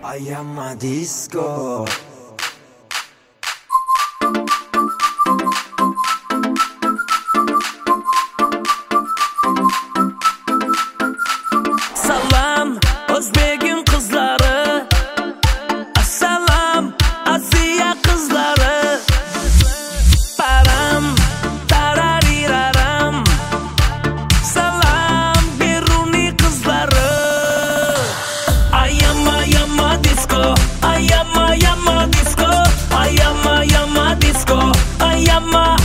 I am a disco. Salam O'zbekning qizlari, assalom Asiya qizlari. Param tarariraram, salam Beruniy qizlari. I am a disco, I am a disco, I am a disco, I am a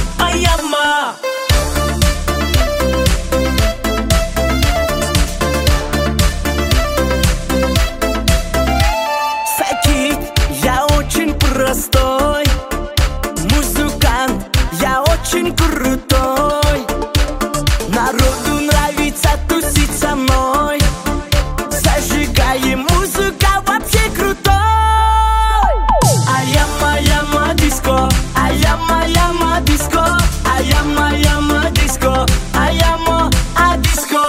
Я очень простой музыкант, я очень крутой. Народу нравится тусить со мной. Зажигаем, музыка вообще крутой. I am a disco, I am a disco, I am a disco, I am a disco.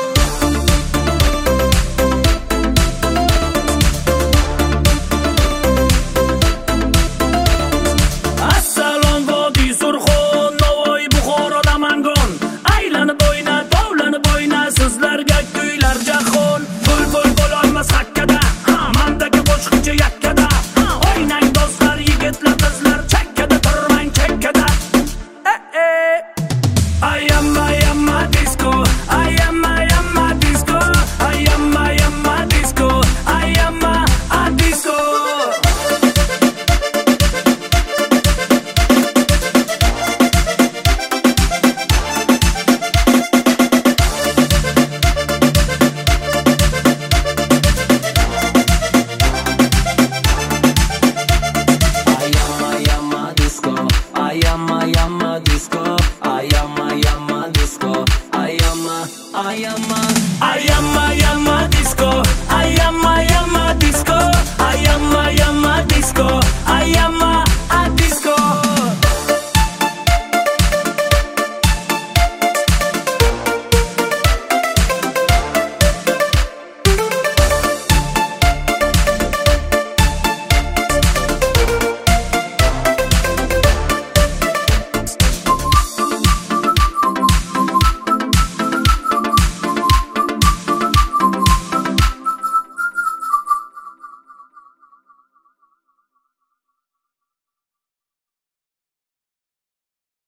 Assalom vodiy Surxon, Navoiy, Buxoro, Namangan. Aylanib o'yna, tovlanib o'yna, sizlarga kuylar jahon. Bul bo'lolmas hakkada, mandagi qo'shiqchi yakkada. O'ynang do'stlar, yigitlar, qizlar, chakkada turmang, chakkada. I am a disco, I am a disco, I am a disco, I am a disco. I am a disco, I am a disco, I am a disco, I am a disco, I am a disco, I am a disco, I am a disco.